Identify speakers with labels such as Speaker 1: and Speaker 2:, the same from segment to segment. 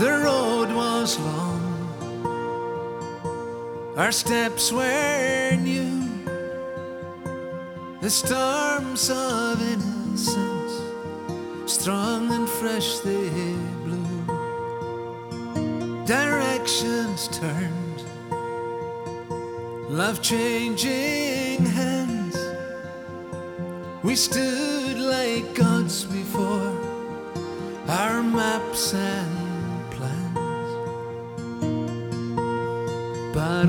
Speaker 1: The road was long, our steps were new, the storms of innocence, strong and fresh they blew. Directions turned, love changing hands. We stood like gods before our maps and plans. But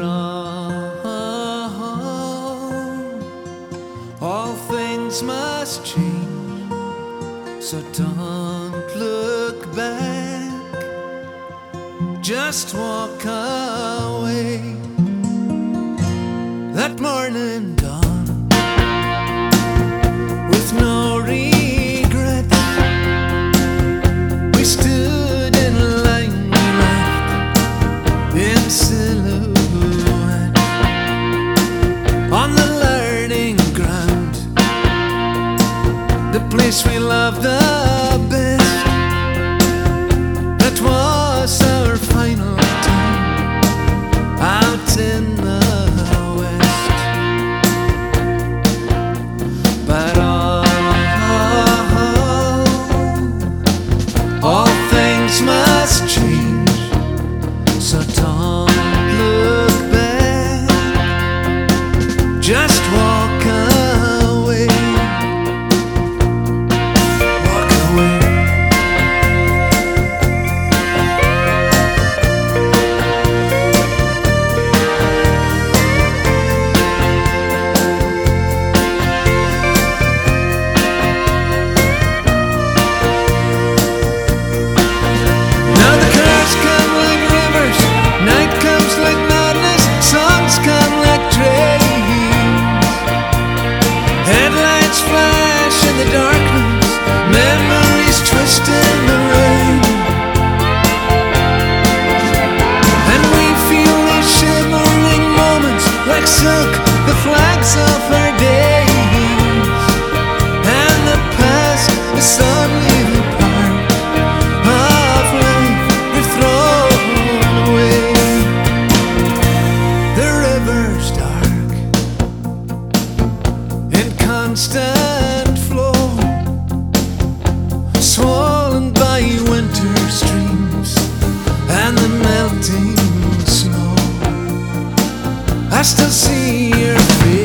Speaker 1: all things must change, so don't look back, just walk away. That morning dawn, with no regrets, we stood in line, we laughed in silhouette on the learning ground, the place we loved the best. That was our final time out in the west. But all things must change, so don't look back, just walk away. Walk away. Now the cars come like rivers, night comes like madness, songs come like trains. Headlights flash in the darkness, memories twist in the rain. And we feel these shimmering moments like silk, the flags of our days. And the past is suddenly the part of life we've thrown away. The river's dark, in constant flow, swollen by winter streams and the melting snow. I still see your face